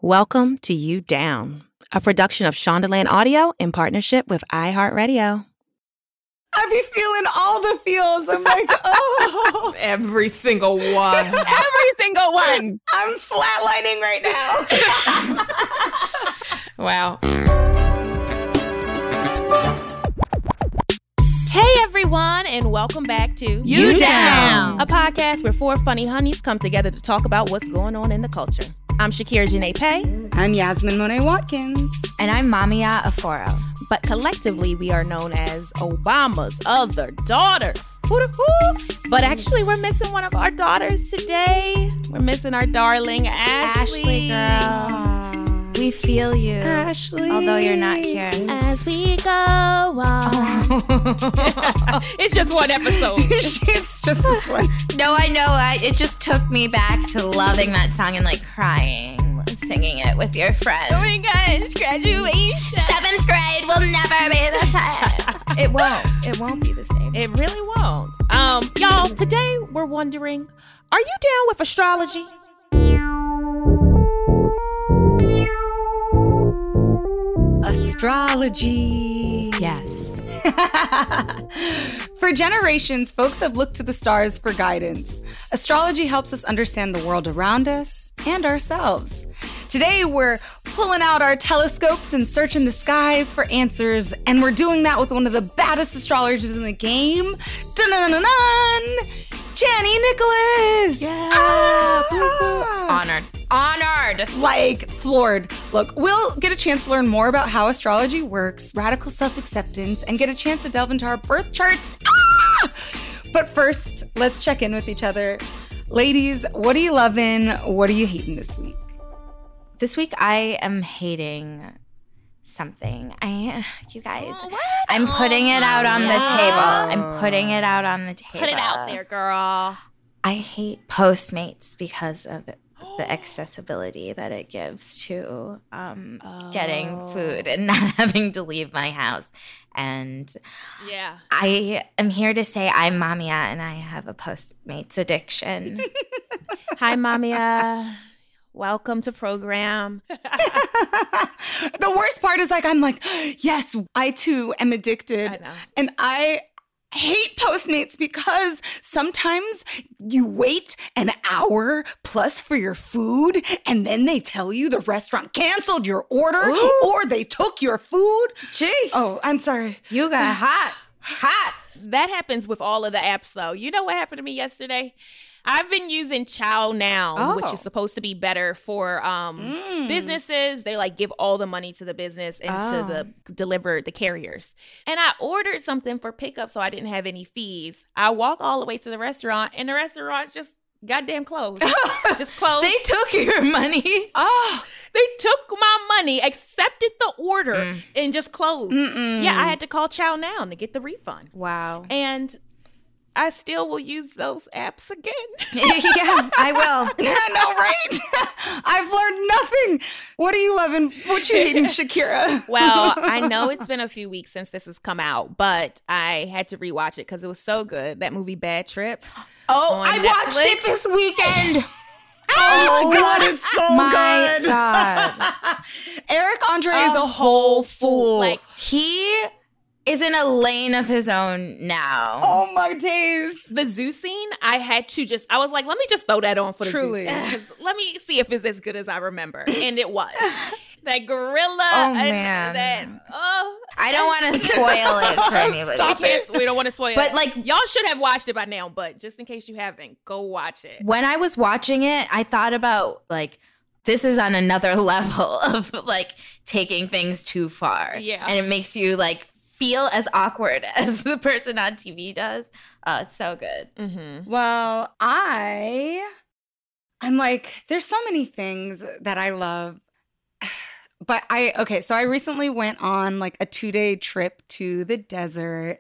Welcome to You Down, a production of Shondaland Audio in partnership with iHeartRadio. I be feeling all the feels. I'm like, oh. Every single one. Every single one. I'm flatlining right now. Wow. Hey everyone, and welcome back to You Down, a podcast where four funny honeys come together to talk about what's going on in the culture. I'm Shakira Janae Pay. I'm Yasmin Monet Watkins. And I'm Mamiya Aforo. But collectively, we are known as Obama's other daughters. But actually, we're missing one of our daughters today. We're missing our darling Ashley. Ashley, girl. We feel you. Ashley. Although you're not here. As we go on. It's just one episode. It's just this one. No, I know. It just took me back to loving that song and like crying, singing it with your friends. Oh my gosh, graduation. 7th grade will never be the same. It won't. It won't be the same. It really won't. Y'all, today we're wondering, are you down with astrology? Astrology. Yes. For generations, folks have looked to the stars for guidance. Astrology helps us understand the world around us and ourselves. Today, we're pulling out our telescopes and searching the skies for answers, and we're doing that with one of the baddest astrologers in the game. Dun-dun-dun-dun! Jenny Nicholas! Yeah. Honored. Like, floored. Look, we'll get a chance to learn more about how astrology works, radical self-acceptance, and get a chance to delve into our birth charts. But first, let's check in with each other. Ladies, what are you loving? What are you hating this week? This week, I am hating something. You guys, I'm putting it out on the table. I'm putting it out on the table. Put it out there, girl. I hate Postmates because of the accessibility that it gives to getting food and not having to leave my house. And yeah, I am here to say I'm Mamiya and I have a Postmates addiction. Hi, Mamiya. Welcome to program. The worst part is I'm like, yes, I too am addicted. I know. And I hate Postmates because sometimes you wait an hour plus for your food and then they tell you the restaurant canceled your order. Ooh. Or they took your food. Jeez. Oh, I'm sorry. You got hot. That happens with all of the apps, though. You know what happened to me yesterday? I've been using Chow Now, which is supposed to be better for businesses. They give all the money to the business and to the carriers. And I ordered something for pickup so I didn't have any fees. I walk all the way to the restaurant and the restaurant's just goddamn closed. Just closed. They took your money. They took my money, accepted the order, and just closed. Yeah, I had to call Chow Now to get the refund. Wow. And I still will use those apps again. Yeah, I will. I know, right? I've learned nothing. What are you loving? What you hating, Shakira? Well, I know it's been a few weeks since this has come out, but I had to rewatch it because it was so good. That movie, Bad Trip. I watched it this weekend. Oh my God, it's so my good. God. Eric Andre is a whole fool. He is in a lane of his own now. Oh my days. The zoo scene, I was like, let me just throw that on for the Truly. zoo scene. 'Cause let me see if it's as good as I remember. And it was. That gorilla. Oh, man. Oh. I don't want to spoil it for anybody. Stop it. We don't want to spoil But, it. Y'all should have watched it by now, but just in case you haven't, go watch it. When I was watching it, I thought about, this is on another level of, taking things too far. Yeah. And it makes you, feel as awkward as the person on TV does. Oh, it's so good. Mm-hmm. Well, I'm there's so many things that I love. But so I recently went on a 2-day trip to the desert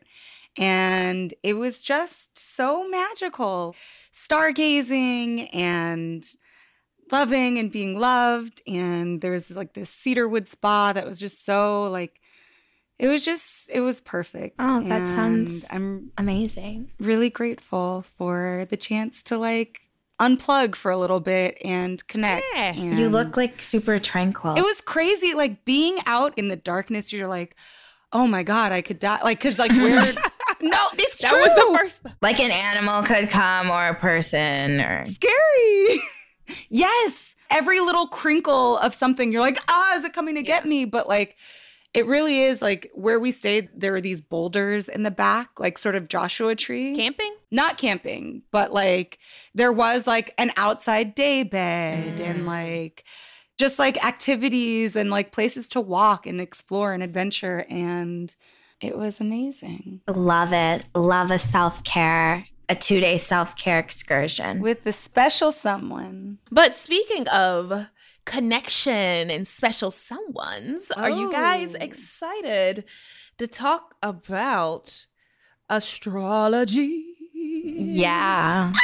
and it was just so magical. Stargazing and loving and being loved. And there was this cedarwood spa that was just so it was perfect. Oh, that sounds I'm amazing. really grateful for the chance to unplug for a little bit and connect. Yeah. And You look like super tranquil. it was crazy. Like being out in the darkness, you're like, oh my God, I could die. Like, cause like we're, no, it's That true. was the first. like an animal could come or a person or Scary. Yes. Every little crinkle of something, you're like, is it coming to get me? But like, it really is like where we stayed, there were these boulders in the back, like sort of Joshua Tree. Camping? Not camping, but like there was like an outside day bed and like just like activities and like places to walk and explore and adventure. And it was amazing. love it. Love a self-care, a 2-day self-care excursion. With the special someone. But speaking of connection and special someones, are you guys Oh. excited to talk about astrology? Yeah.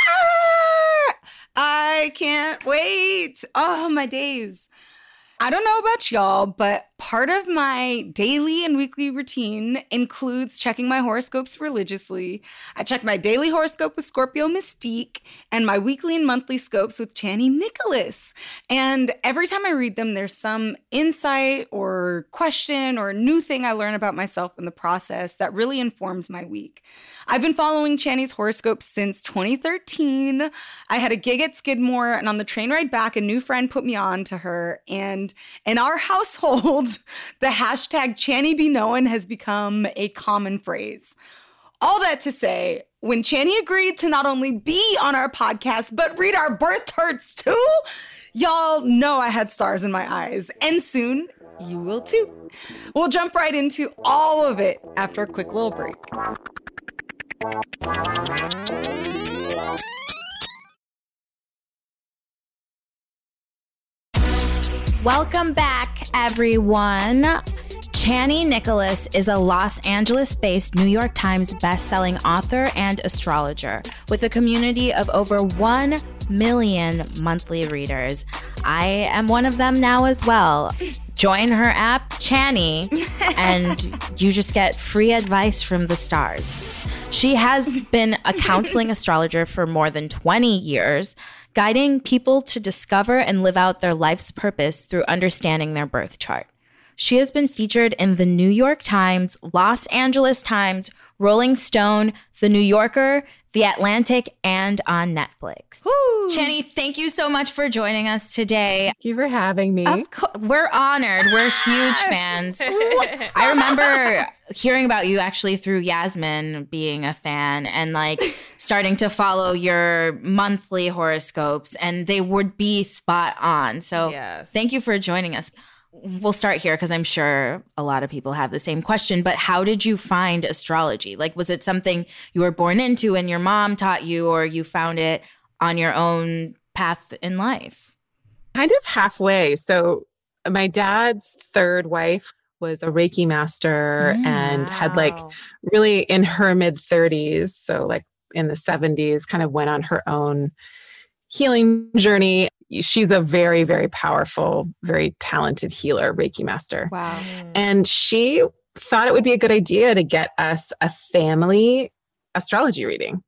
I can't wait. Oh, my days. I don't know about y'all, but part of my daily and weekly routine includes checking my horoscopes religiously. I check my daily horoscope with Scorpio Mystique and my weekly and monthly scopes with Chani Nicholas. And every time I read them, there's some insight or question or new thing I learn about myself in the process that really informs my week. I've been following Chani's horoscope since 2013. I had a gig at Skidmore, and on the train ride back, a new friend put me on to her. And in our household, the hashtag Chani Be Known has become a common phrase. All that to say, when Chani agreed to not only be on our podcast, but read our birth charts too, y'all know I had stars in my eyes. And soon, you will too. We'll jump right into all of it after a quick little break. Welcome back, everyone. Chani Nicholas is a Los Angeles-based New York Times best-selling author and astrologer with a community of over 1 million monthly readers. I am one of them now as well. Join her app, Chani, and you just get free advice from the stars. She has been a counseling astrologer for more than 20 years, guiding people to discover and live out their life's purpose through understanding their birth chart. She has been featured in the New York Times, Los Angeles Times, Rolling Stone, The New Yorker, The Atlantic, and on Netflix. Chani, thank you so much for joining us today. Thank you for having me. We're honored. We're huge fans. I remember hearing about you actually through Yasmin being a fan and like starting to follow your monthly horoscopes, and they would be spot on. So Thank you for joining us. We'll start here because I'm sure a lot of people have the same question, but how did you find astrology? Like, was it something you were born into and your mom taught you, or you found it on your own path in life? Kind of halfway. So my dad's third wife was a Reiki master and had like really in her mid 30s. So like in the 70s, kind of went on her own healing journey. She's a very, very powerful, very talented healer, Reiki master. Wow. And she thought it would be a good idea to get us a family astrology reading.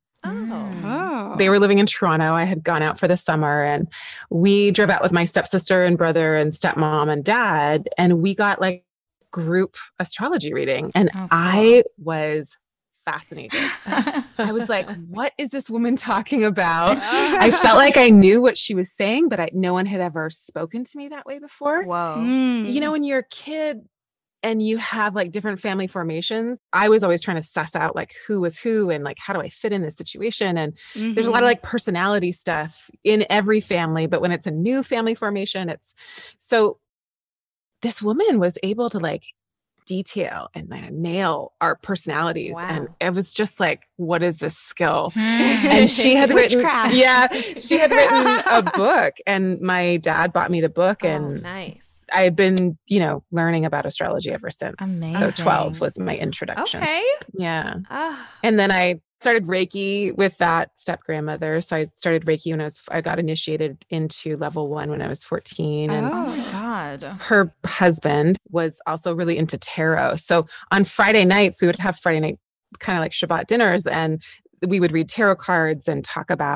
Oh. They were living in Toronto. I had gone out for the summer and we drove out with my stepsister and brother and stepmom and dad. And we got like group astrology reading. And I was fascinated. I was like, what is this woman talking about? I felt like I knew what she was saying, but no one had ever spoken to me that way before. Whoa. You know, when you're a kid and you have like different family formations, I was always trying to suss out like who was who and like, how do I fit in this situation? And there's a lot of like personality stuff in every family, but when it's a new family formation, it's so this woman was able to like detail and nail our personalities. Wow. And it was just like, what is this skill? And she had written, she had written a book, and my dad bought me the book, and nice. I've been, you know, learning about astrology ever since. Amazing. So 12 was my introduction. Okay. Yeah. And then I started Reiki with that step grandmother. So I started Reiki when I got initiated into level 1 when I was 14. And Oh my God. her husband was also really into tarot. So on Friday nights, we would have Friday night kind of like Shabbat dinners, and we would read tarot cards and talk about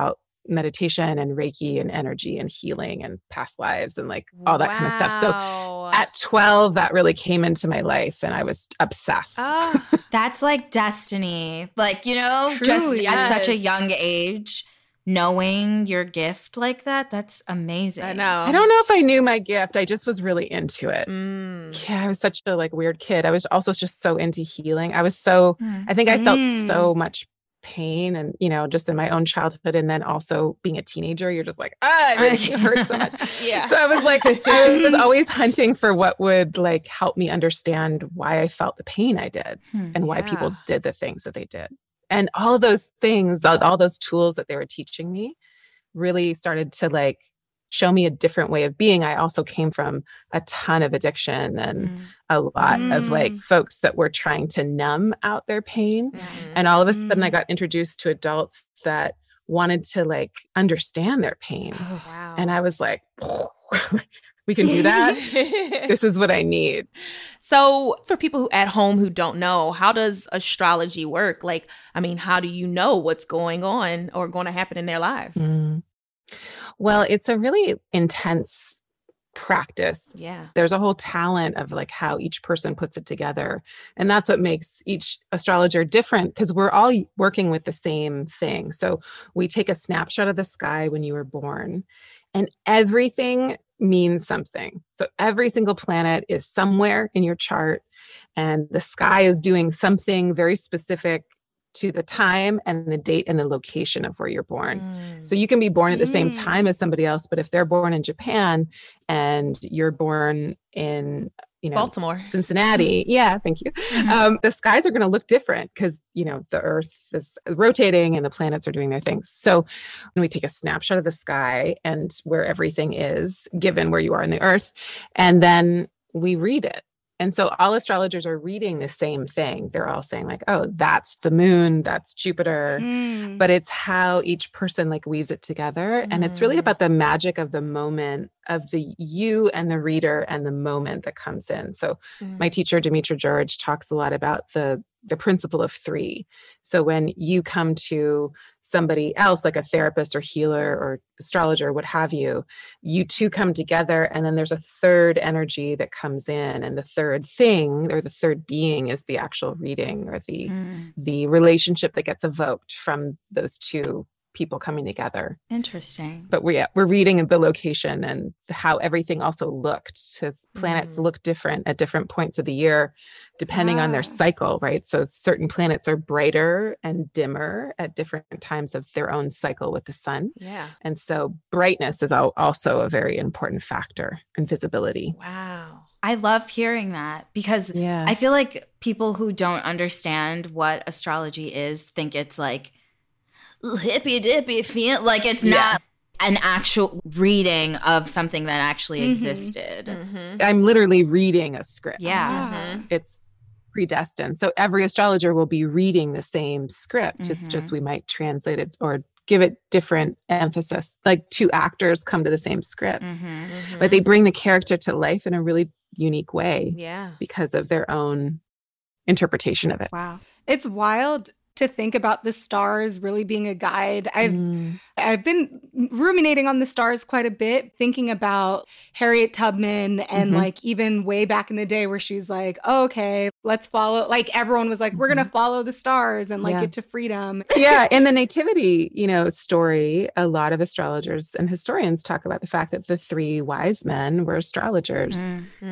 meditation and Reiki and energy and healing and past lives and like all that kind of stuff. So at 12, that really came into my life and I was obsessed. That's like destiny. Like, you know, Truly, just yes. at such a young age, knowing your gift like that, that's amazing. I know. I don't know if I knew my gift. I just was really into it. Yeah, I was such a like weird kid. I was also just so into healing. I think I felt so much pain and, you know, just in my own childhood. And then also being a teenager, you're just like, it hurts so much. Yeah. So I was like, I was always hunting for what would like help me understand why I felt the pain I did and why people did the things that they did. And all of those things, all those tools that they were teaching me really started to like show me a different way of being. I also came from a ton of addiction and a lot of like folks that were trying to numb out their pain. And all of a sudden I got introduced to adults that wanted to like understand their pain. Oh, wow. And I was like, we can do that. This is what I need. So for people at home who don't know, how does astrology work? Like, I mean, how do you know what's going on or going to happen in their lives? Well, it's a really intense practice. Yeah. There's a whole talent of like how each person puts it together. And that's what makes each astrologer different because we're all working with the same thing. So we take a snapshot of the sky when you were born and everything means something. So every single planet is somewhere in your chart and the sky is doing something very specific to the time and the date and the location of where you're born. So you can be born at the same time as somebody else, but if they're born in Japan and you're born in, you know, Baltimore, Cincinnati. Yeah, thank you. The skies are going to look different because, you know, the earth is rotating and the planets are doing their things. So when we take a snapshot of the sky and where everything is given where you are in the earth, and then we read it. And so all astrologers are reading the same thing. They're all saying like, oh, that's the moon, that's Jupiter. But it's how each person like weaves it together. And it's really about the magic of the moment of the you and the reader and the moment that comes in. So my teacher, Dimitra George, talks a lot about the principle of 3. So when you come to somebody else, like a therapist or healer or astrologer, what have you, you two come together and then there's a third energy that comes in. And the third thing or the third being is the actual reading or the relationship that gets evoked from those two people coming together. Interesting. But we're reading the location and how everything also looked, because planets look different at different points of the year, depending on their cycle, right? So certain planets are brighter and dimmer at different times of their own cycle with the sun. Yeah. And so brightness is also a very important factor in visibility. Wow. I love hearing that because I feel like people who don't understand what astrology is think it's like hippy dippy feel like it's not an actual reading of something that actually existed. I'm literally reading a script. Yeah. It's predestined. So every astrologer will be reading the same script. It's just we might translate it or give it different emphasis. Like 2 actors come to the same script, but they bring the character to life in a really unique way. Yeah. Because of their own interpretation of it. Wow. It's wild to think about the stars really being a guide. I've been ruminating on the stars quite a bit, thinking about Harriet Tubman and like even way back in the day where she's like, oh, okay, let's follow. Like everyone was like, we're going to follow the stars and like get to freedom. Yeah. In the nativity, story, a lot of astrologers and historians talk about the fact that the 3 wise men were astrologers.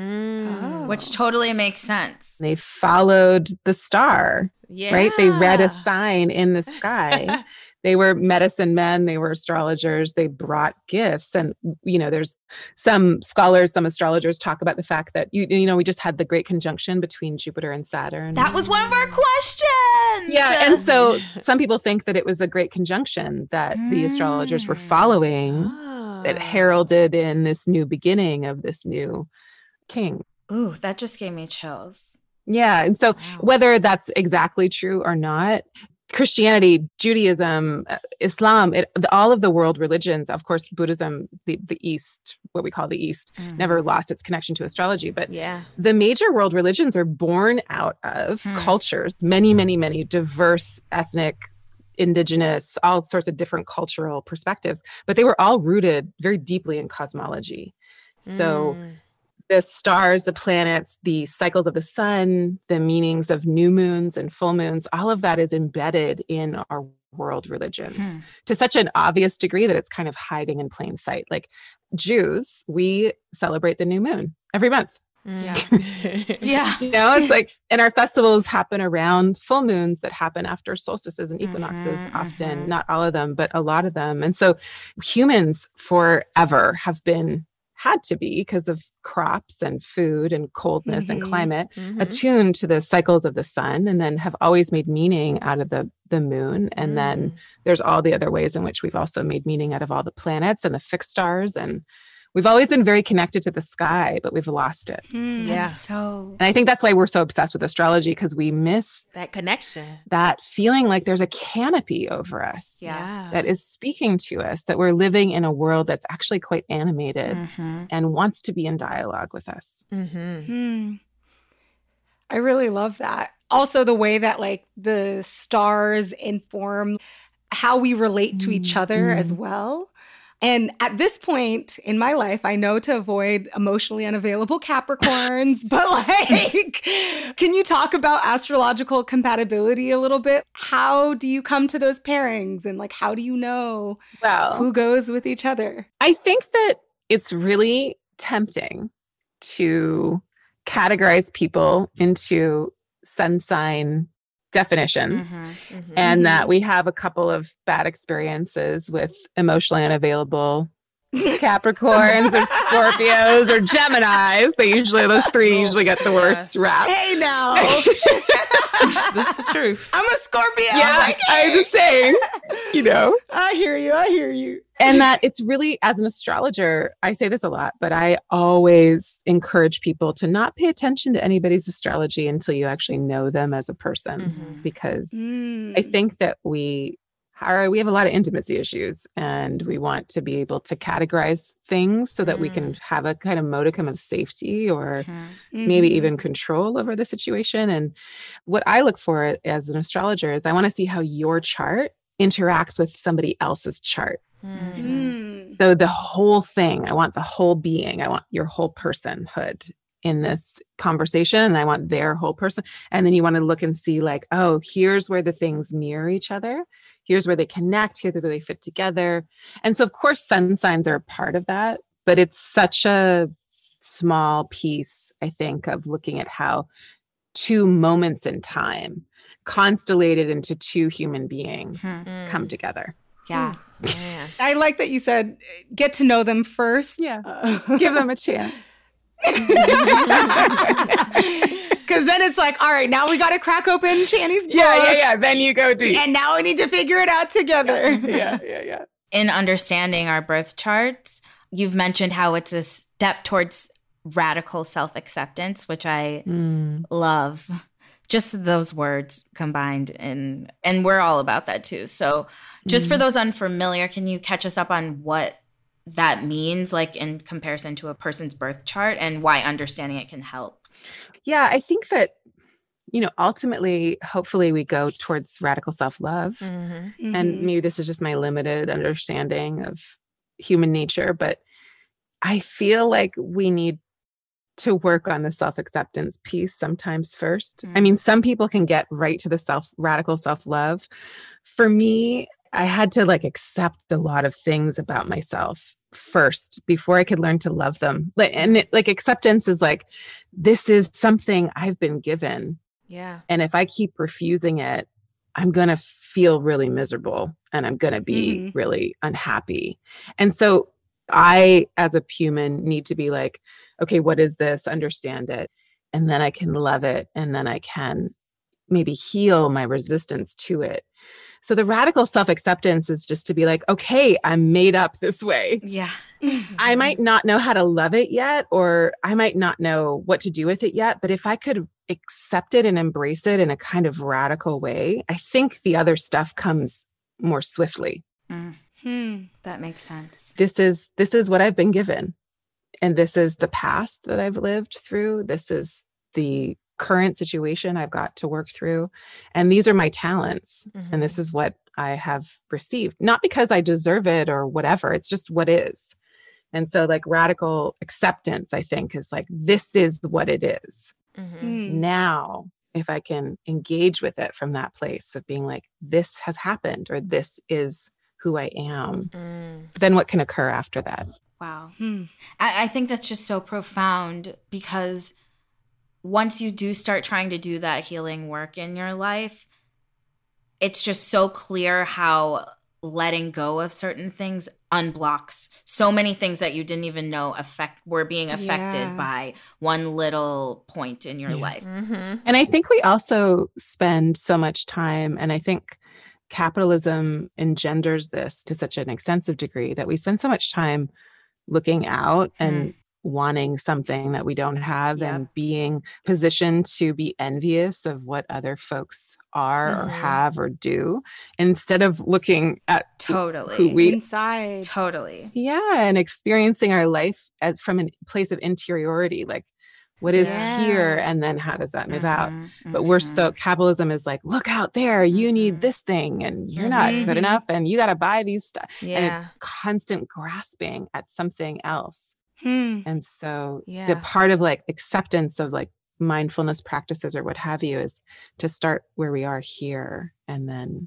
Which totally makes sense. They followed the star. Yeah. Right? They read a sign in the sky. They were medicine men. They were astrologers. They brought gifts. And, there's some scholars, some astrologers talk about the fact that, we just had the great conjunction between Jupiter and Saturn. That was one of our questions. Yeah. And so some people think that it was a great conjunction that the astrologers were following that heralded in this new beginning of this new king. Ooh, that just gave me chills. Yeah. And so whether that's exactly true or not, Christianity, Judaism, Islam, all of the world religions, of course, Buddhism, the East, what we call the East, never lost its connection to astrology. But the major world religions are born out of cultures, many, many, many diverse ethnic indigenous, all sorts of different cultural perspectives, but they were all rooted very deeply in cosmology. So the stars, the planets, the cycles of the sun, the meanings of new moons and full moons, all of that is embedded in our world religions to such an obvious degree that it's kind of hiding in plain sight. Like Jews, we celebrate the new moon every month. Yeah. Yeah. It's like, and our festivals happen around full moons that happen after solstices and equinoxes, often, not all of them, but a lot of them. And so humans forever had to be, because of crops and food and coldness and climate, attuned to the cycles of the sun, and then have always made meaning out of the moon. And then there's all the other ways in which we've also made meaning out of all the planets and the fixed stars. And we've always been very connected to the sky, but we've lost it. Yeah. So, and I think that's why we're so obsessed with astrology, because we miss that connection, that feeling like there's a canopy over us that is speaking to us, that we're living in a world that's actually quite animated and wants to be in dialogue with us. I really love that. Also, the way that like the stars inform how we relate to each other as well. And at this point in my life, I know to avoid emotionally unavailable Capricorns, but like, can you talk about astrological compatibility a little bit? How do you come to those pairings? And like, how do you know who goes with each other? I think that it's really tempting to categorize people into sun sign definitions, and that we have a couple of bad experiences with emotionally unavailable Capricorns or Scorpios or Geminis. Those three usually get the worst rap. Hey now. This is the truth. I'm a Scorpio. Yeah, like, hey. I'm just saying, I hear you. And that it's really, as an astrologer, I say this a lot, but I always encourage people to not pay attention to anybody's astrology until you actually know them as a person, because I think that we have a lot of intimacy issues, and we want to be able to categorize things so that we can have a kind of modicum of safety or maybe even control over the situation. And what I look for as an astrologer is I want to see how your chart interacts with somebody else's chart. So the whole thing, I want the whole being, I want your whole personhood in this conversation, and I want their whole person. And then you want to look and see like, oh, here's where the things mirror each other. Here's where they connect. Here's where they fit together. And so, of course, sun signs are a part of that, but it's such a small piece, I think, of looking at how two moments in time constellated into two human beings come together. Yeah. I like that you said, get to know them first. Yeah. Give them a chance. Because then it's like, all right, now we got to crack open Channy's book. Yeah. Then you go deep. And now we need to figure it out together. Yeah. In understanding our birth charts, you've mentioned how it's a step towards radical self-acceptance, which I love. Just those words combined, and we're all about that too. So just for those unfamiliar, can you catch us up on what that means, like in comparison to a person's birth chart, and why understanding it can help? Yeah, I think that, ultimately, hopefully we go towards radical self-love. And maybe this is just my limited understanding of human nature, but I feel like we need to work on the self-acceptance piece sometimes first. I mean, some people can get right to the radical self-love. For me, I had to accept a lot of things about myself first before I could learn to love them. Acceptance is this is something I've been given. Yeah. And if I keep refusing it, I'm going to feel really miserable and I'm going to be really unhappy. And so I, as a human, need to be okay, what is this? Understand it. And then I can love it. And then I can maybe heal my resistance to it. So the radical self-acceptance is just to be okay, I'm made up this way. Yeah. I might not know how to love it yet, or I might not know what to do with it yet. But if I could accept it and embrace it in a kind of radical way, I think the other stuff comes more swiftly. That makes sense. This is what I've been given. And this is the past that I've lived through. This is the current situation I've got to work through. And these are my talents. And this is what I have received, not because I deserve it or whatever. It's just what is. And so like radical acceptance, I think, is like, this is what it is. Now, if I can engage with it from that place of being like, this has happened, or this is who I am, then what can occur after that? Wow. I think that's just so profound, because once you do start trying to do that healing work in your life, it's just so clear how letting go of certain things unblocks so many things that you didn't even know were being affected by one little point in your life. And I think we also spend so much time, and I think capitalism engenders this to such an extensive degree, that we spend so much time looking out and wanting something that we don't have and being positioned to be envious of what other folks are or have or do, instead of looking at who we inside. And experiencing our life as from a place of interiority, like what is here, and then how does that move out? But we're so, capitalism is like, look out there, you need this thing, and you're not good enough, and you got to buy these stuff. And it's constant grasping at something else. And so the part of like acceptance of like mindfulness practices or what have you is to start where we are here, and then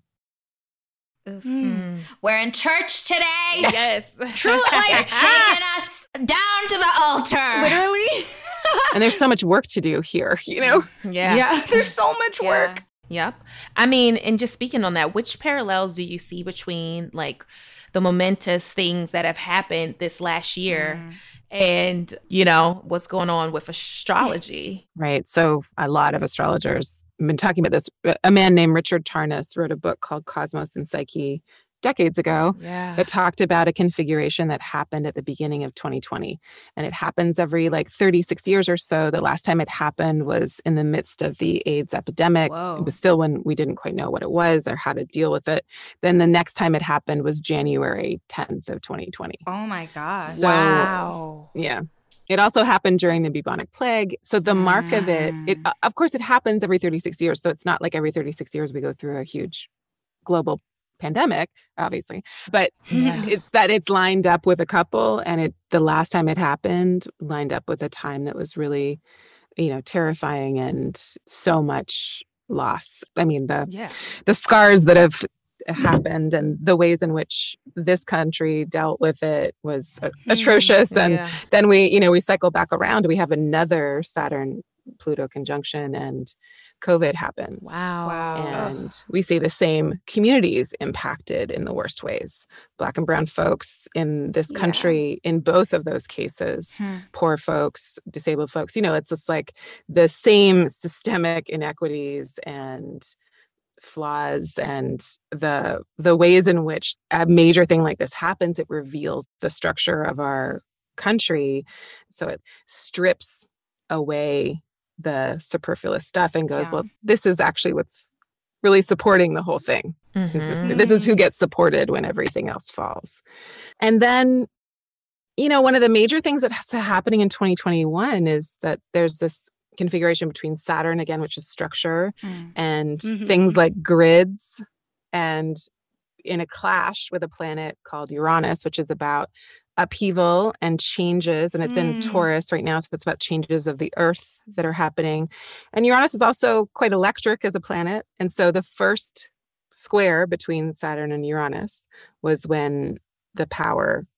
we're in church today. Yes. Truly, taking us down to the altar. Literally. And there's so much work to do here, you know? Yeah. There's so much work. Yep. I mean, and just speaking on that, which parallels do you see between like the momentous things that have happened this last year and, you know, what's going on with astrology? Right. So a lot of astrologers have been talking about this. A man named Richard Tarnas wrote a book called Cosmos and Psyche decades ago that talked about a configuration that happened at the beginning of 2020. And it happens every like 36 years or so. The last time it happened was in the midst of the AIDS epidemic. It was still when we didn't quite know what it was or how to deal with it. Then the next time it happened was January 10th of 2020. Oh my God. So, wow. Yeah. It also happened during the bubonic plague. So the mark of it, of course, it happens every 36 years. So it's not like every 36 years we go through a huge global pandemic, obviously, but it's that it's lined up with a couple, and the last time it happened lined up with a time that was really, you know, terrifying and so much loss. I mean, the scars that have happened and the ways in which this country dealt with it was atrocious. And then we cycle back around. We have another Saturn Pluto conjunction, and COVID happens. Wow. And we see the same communities impacted in the worst ways. Black and brown folks in this country, in both of those cases, poor folks, disabled folks, you know, it's just like the same systemic inequities and flaws, and the ways in which a major thing like this happens, it reveals the structure of our country. So it strips away the superfluous stuff and goes, well, this is actually what's really supporting the whole thing. This is who gets supported when everything else falls. And then, you know, one of the major things that's happening in 2021 is that there's this configuration between Saturn, again, which is structure, and things like grids, and in a clash with a planet called Uranus, which is about upheaval and changes, and it's in Taurus right now, so it's about changes of the earth that are happening. And Uranus is also quite electric as a planet, and so the first square between Saturn and Uranus was when the power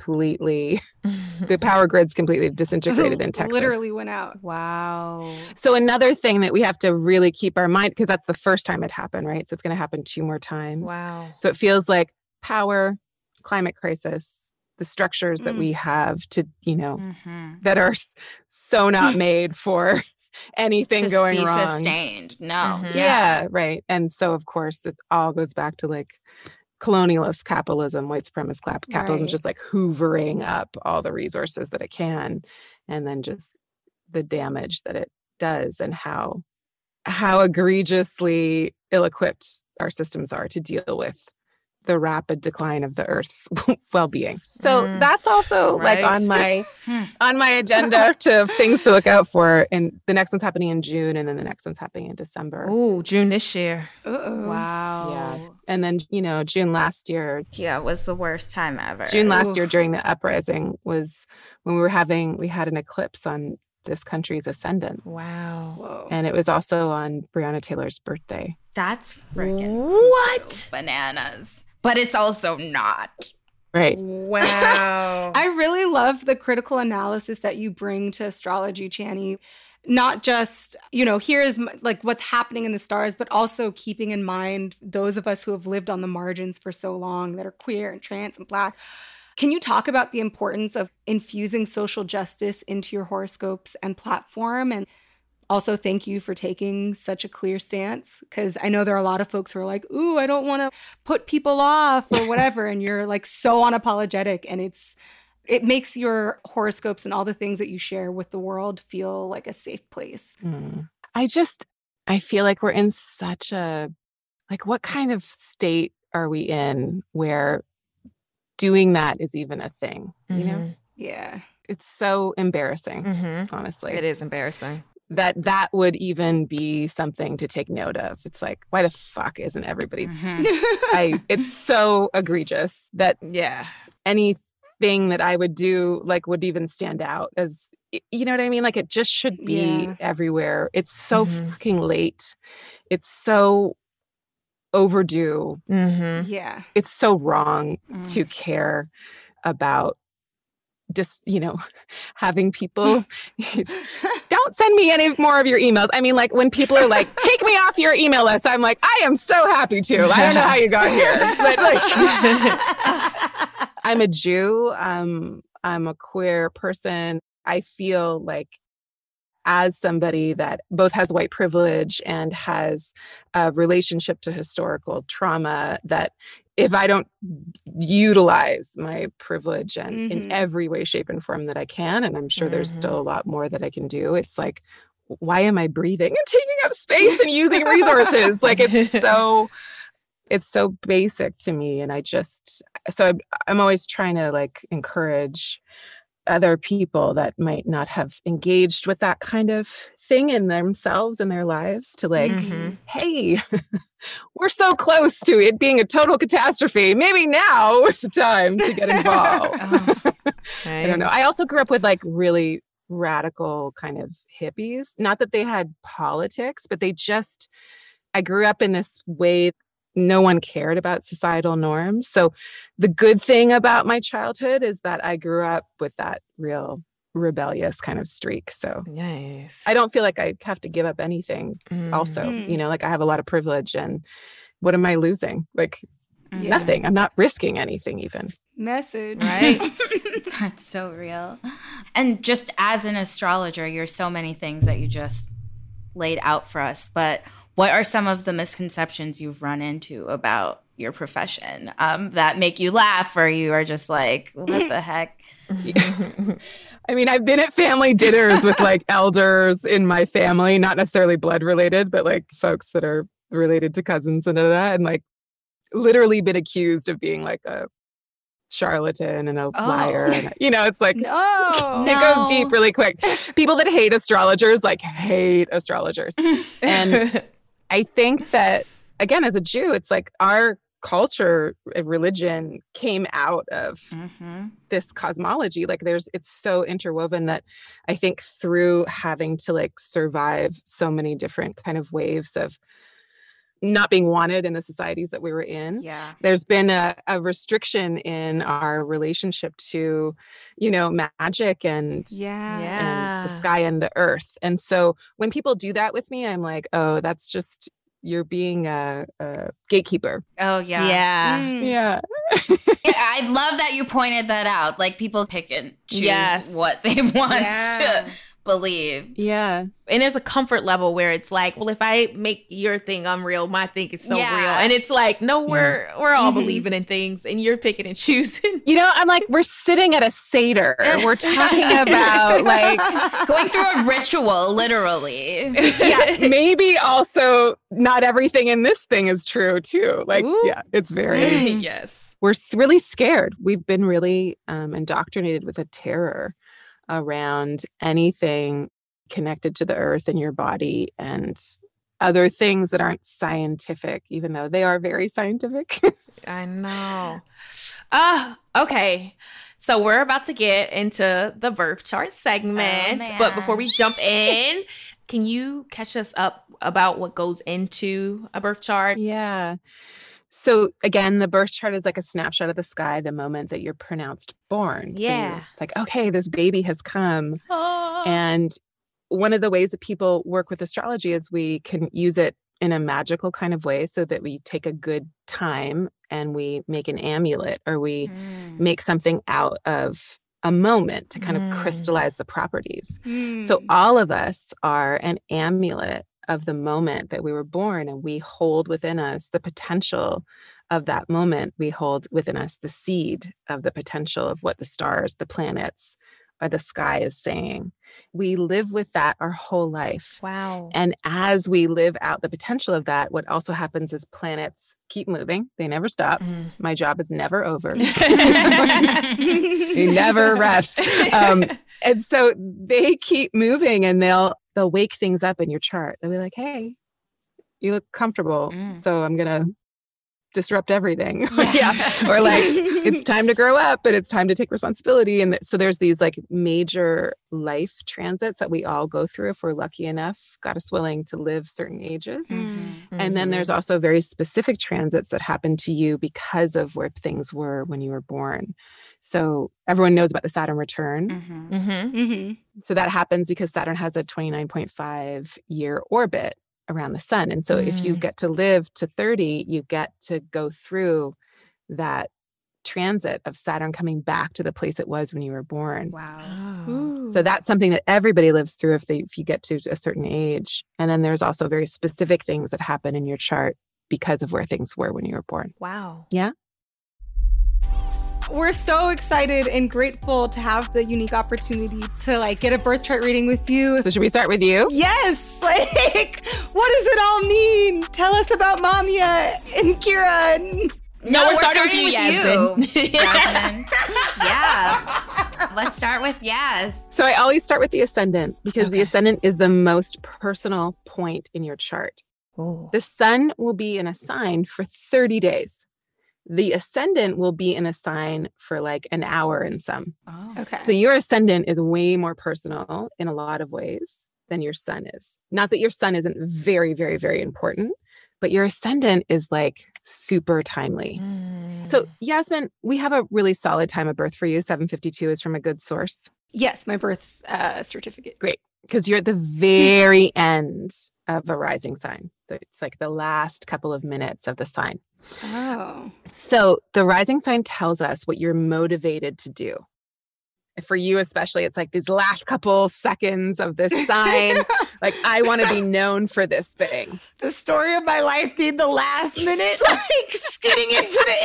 grids completely disintegrated in Texas. Literally went out. Wow. So another thing that we have to really keep our mind, because that's the first time it happened, right? So it's going to happen 2 more times. Wow. So it feels like power, climate crisis, the structures that we have to, you know, that are so not made for anything to going be wrong. Sustained. No. Yeah, right. And so, of course, it all goes back to like colonialist capitalism, white supremacist capitalism, just like hoovering up all the resources that it can, and then just the damage that it does, and how egregiously ill-equipped our systems are to deal with the rapid decline of the Earth's well-being. So that's also like on my agenda to things to look out for. And the next one's happening in June, and then the next one's happening in December. Oh, June this year. Wow. Yeah. And then, June last year. Yeah, it was the worst time ever. June last year during the uprising was when we had an eclipse on this country's ascendant. Wow. Whoa. And it was also on Breonna Taylor's birthday. That's freaking what? Bananas. But it's also not. Right. Wow. I really love the critical analysis that you bring to astrology, Chani. Not just, here's like what's happening in the stars, but also keeping in mind those of us who have lived on the margins for so long that are queer and trans and Black. Can you talk about the importance of infusing social justice into your horoscopes and platform? And also, thank you for taking such a clear stance, because I know there are a lot of folks who are like, ooh, I don't want to put people off or whatever. And you're like so unapologetic. And it makes your horoscopes and all the things that you share with the world feel like a safe place. I feel like we're in such a, like, what kind of state are we in where doing that is even a thing, you know? Yeah. It's so embarrassing, honestly. It is embarrassing. That would even be something to take note of. It's like, why the fuck isn't everybody? It's so egregious that anything that I would do would even stand out as, you know what I mean? Like, it just should be everywhere. It's so fucking late. It's so overdue. Yeah. It's so wrong to care about just, having people don't send me any more of your emails. I mean, like, when people are like, take me off your email list, I'm like, I am so happy to. I don't know how you got here. But I'm a Jew. I'm a queer person. I feel like, as somebody that both has white privilege and has a relationship to historical trauma, that if I don't utilize my privilege and in every way, shape, and form that I can, and I'm sure there's still a lot more that I can do, it's like, why am I breathing and taking up space and using resources? Like, it's so basic to me. And I'm always trying to encourage other people that might not have engaged with that kind of thing in themselves and their lives to hey, we're so close to it being a total catastrophe. Maybe now is the time to get involved. I don't know. I also grew up with really radical kind of hippies. Not that they had politics, but I grew up in this way. No one cared about societal norms. So the good thing about my childhood is that I grew up with that real rebellious kind of streak. So I don't feel like I have to give up anything also, I have a lot of privilege, and what am I losing? Nothing. I'm not risking anything even. Message. Right? That's so real. And just as an astrologer, you're so many things that you just laid out for us, but what are some of the misconceptions you've run into about your profession that make you laugh, or you are just like, what the heck? I mean, I've been at family dinners with elders in my family, not necessarily blood related, but folks that are related to cousins and literally been accused of being a charlatan and a liar. And, it's it goes deep really quick. People that hate astrologers, hate astrologers. And I think that, again, as a Jew, it's our culture, religion came out of this cosmology. It's so interwoven that I think through having to survive so many different kind of waves of not being wanted in the societies that we were in. Yeah. There's been a restriction in our relationship to, magic and the sky and the earth. And so when people do that with me, I'm like, oh, that's just, you're being a gatekeeper. Oh, yeah. Yeah. I love that you pointed that out. People pick and choose what they want to believe. Yeah. And there's a comfort level where it's like, well, if I make your thing unreal, my thing is so real. And it's like, no, we're all believing in things and you're picking and choosing. You know, I'm like, we're sitting at a Seder. We're talking about like going through a ritual, literally. Yeah. Maybe also not everything in this thing is true too. Like, yeah, it's very, yes. We're really scared. We've been really indoctrinated with a terror around anything connected to the earth and your body and other things that aren't scientific, even though they are very scientific. I know. Okay. So we're about to get into the birth chart segment. But before we jump in, can you catch us up about what goes into a birth chart? Yeah. So again, the birth chart is like a snapshot of the sky the moment that you're pronounced born. Yeah. So it's like, okay, this baby has come. And one of the ways that people work with astrology is we can use it in a magical kind of way so that we take a good time and we make an amulet or we make something out of a moment to kind of crystallize the properties. So all of us are an amulet of the moment that we were born, and we hold within us the potential of that moment. We hold within us the seed of the potential of what the stars, the planets, or the sky is saying. We live with that our whole life. Wow. And as we live out the potential of that, what also happens is planets keep moving. They never stop. My job is never over. They never rest. And so they keep moving, and they'll wake things up in your chart. They'll be like, hey, you look comfortable. So I'm going to disrupt everything. Or like, it's time to grow up and it's time to take responsibility. And so there's these like major life transits that we all go through if we're lucky enough, God is willing to live certain ages. And then there's also very specific transits that happen to you because of where things were when you were born. So everyone knows about the Saturn return. So that happens because Saturn has a 29.5 year orbit around the sun. And so if you get to live to 30, you get to go through that transit of Saturn coming back to the place it was when you were born. Wow. So that's something that everybody lives through if you get to a certain age. And then there's also very specific things that happen in your chart because of where things were when you were born. Wow. Yeah. We're so excited and grateful to have the unique opportunity to like get a birth chart reading with you. So should we start with you? Yes. Like, what does it all mean? Tell us about Mamia and Kira. No, we're starting with you, Yasmin. Yasmin. Yeah. Let's start with Yas. So I always start with the ascendant because the ascendant is the most personal point in your chart. The sun will be in a sign for 30 days. The ascendant will be in a sign for like an hour and some. Okay. So your ascendant is way more personal in a lot of ways than your sun is. Not that your sun isn't very, very, very important, but your ascendant is like super timely. So Yasmin, we have a really solid time of birth for you. 752 is from a good source. Yes, my birth certificate. Great. Because you're at the very end of a rising sign. So it's like the last couple of minutes of the sign. Oh. So the rising sign tells us what you're motivated to do. For you especially, it's like these last couple seconds of this sign. Like, I want to be known for this thing. The story of my life being the last minute, like skidding into the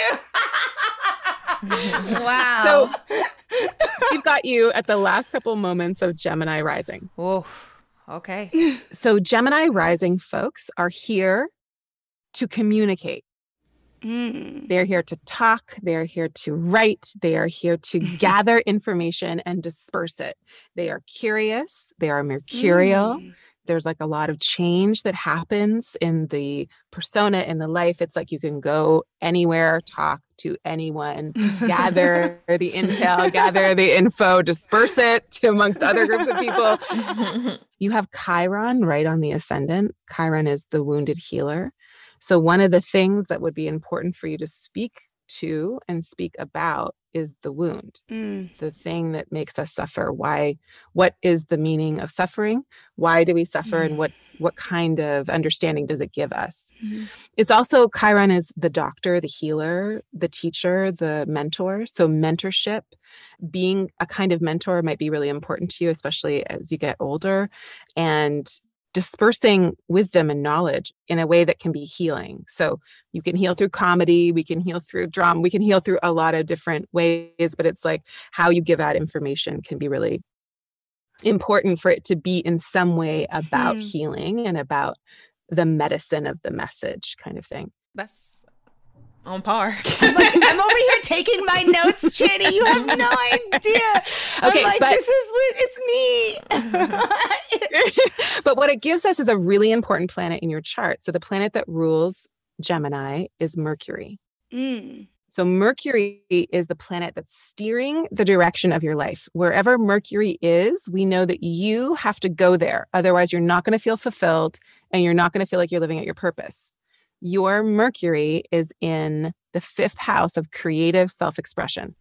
interview. Wow. So we've got you at the last couple moments of Gemini rising. Oh, okay. So Gemini rising folks are here to communicate. They're here to talk. They're here to write. They are here to gather information and disperse it. They are curious. They are mercurial. There's like a lot of change that happens in the persona, in the life. It's like you can go anywhere, talk to anyone, gather the intel, gather the info, disperse it to amongst other groups of people. You have Chiron right on the ascendant. Chiron is the wounded healer. So one of the things that would be important for you to speak to and speak about is the wound, the thing that makes us suffer. What is the meaning of suffering? Why do we suffer? And what what kind of understanding does it give us? Mm-hmm. It's also, Chiron is the doctor, the healer, the teacher, the mentor. So mentorship, being a kind of mentor might be really important to you, especially as you get older, and dispersing wisdom and knowledge in a way that can be healing. So you can heal through comedy, we can heal through drama, we can heal through a lot of different ways, but it's like how you give out information can be really important for it to be in some way about healing and about the medicine of the message kind of thing. That's on par. I'm over here taking my notes, Chani. You have no idea. Okay, I'm like, it's me. But what it gives us is a really important planet in your chart. So the planet that rules Gemini is Mercury. So Mercury is the planet that's steering the direction of your life. Wherever Mercury is, we know that you have to go there. Otherwise, you're not going to feel fulfilled and you're not going to feel like you're living at your purpose. Your Mercury is in the 5th house of creative self-expression.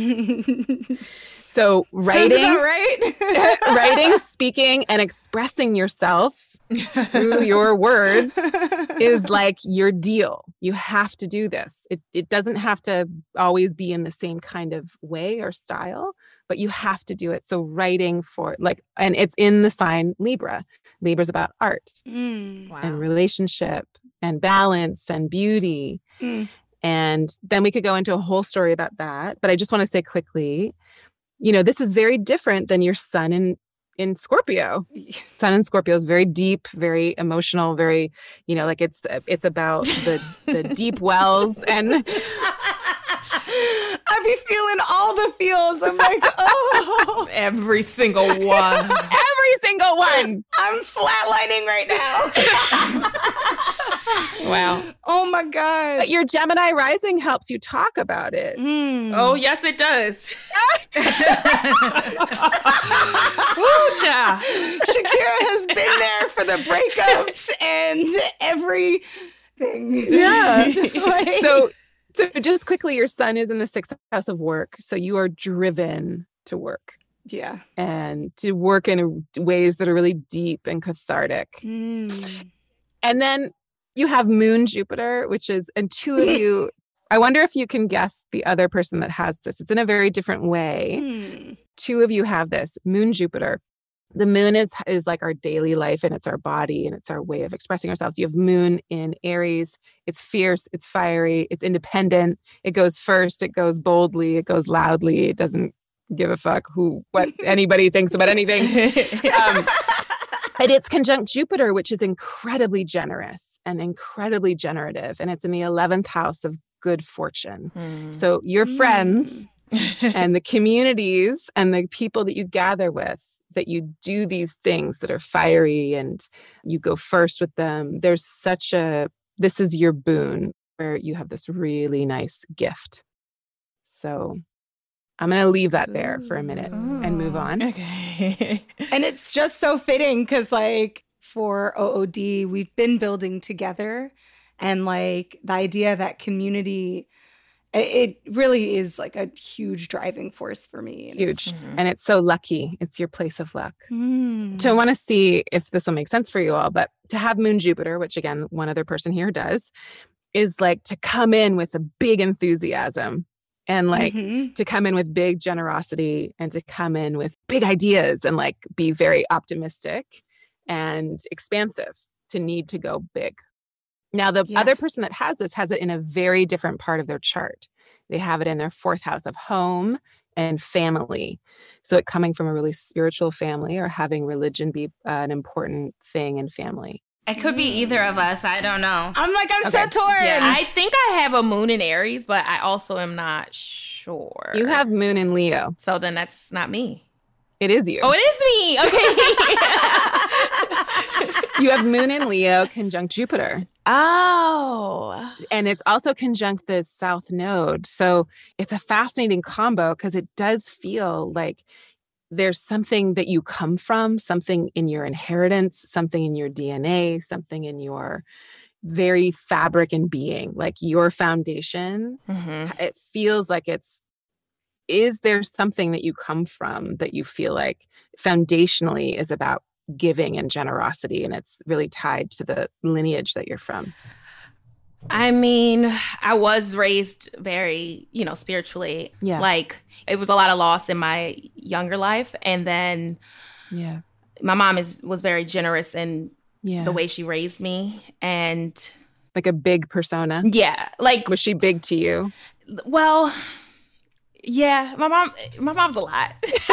So writing, right? Writing, speaking, and expressing yourself through your words is like your deal. You have to do this. It doesn't have to always be in the same kind of way or style, but you have to do it. So writing and it's in the sign Libra. Libra's about art and relationship and balance and beauty. And then we could go into a whole story about that. But I just want to say quickly, this is very different than your sun in Scorpio. Sun in Scorpio is very deep, very emotional, very, like it's about the deep wells. And I be feeling all the feels. I'm like, oh. Every single one. Every single one. I'm flatlining right now. Wow. Oh my God. But your Gemini rising helps you talk about it. Oh, yes, it does. Woo, child. Shakira has been there for the breakups and everything. Yeah. So just quickly, your sun is in the 6th house of work. So you are driven to work. Yeah. And to work in ways that are really deep and cathartic. And then you have Moon Jupiter, and two of you, I wonder if you can guess the other person that has this. It's in a very different way. Two of you have this, Moon Jupiter. The moon is like our daily life, and it's our body, and it's our way of expressing ourselves. You have Moon in Aries. It's fierce, it's fiery, it's independent. It goes first, it goes boldly, it goes loudly. It doesn't give a fuck what anybody thinks about anything. And it's conjunct Jupiter, which is incredibly generous and incredibly generative. And it's in the 11th house of good fortune. So your friends and the communities and the people that you gather with, that you do these things that are fiery and you go first with them. There's this is your boon where you have this really nice gift. So I'm going to leave that there for a minute and move on. Okay. And it's just so fitting because for OOD, we've been building together, and the idea that community, it really is a huge driving force for me. Huge. And it's so lucky. It's your place of luck. So I want to see if this will make sense for you all, but to have Moon Jupiter, which again, one other person here does, is to come in with a big enthusiasm. And to come in with big generosity and to come in with big ideas and be very optimistic and expansive, to need to go big. Now, the other person that has this has it in a very different part of their chart. They have it in their 4th house of home and family. So it coming from a really spiritual family or having religion be an important thing in family. It could be either of us. I don't know. I'm so torn. Yeah, I think I have a moon in Aries, but I also am not sure. You have Moon in Leo. So then that's not me. It is you. Oh, it is me. Okay. You have Moon in Leo conjunct Jupiter. Oh. And it's also conjunct the South Node. So it's a fascinating combo because it does feel like there's something that you come from, something in your inheritance, something in your DNA, something in your very fabric and being, your foundation. It feels like is there something that you come from that you feel like foundationally is about giving and generosity, and it's really tied to the lineage that you're from? I mean, I was raised very, spiritually. Yeah. Like, it was a lot of loss in my younger life. And then my mom was very generous in the way she raised me. And like a big persona. Yeah. Like, was she big to you? Well, yeah. My mom's a lot.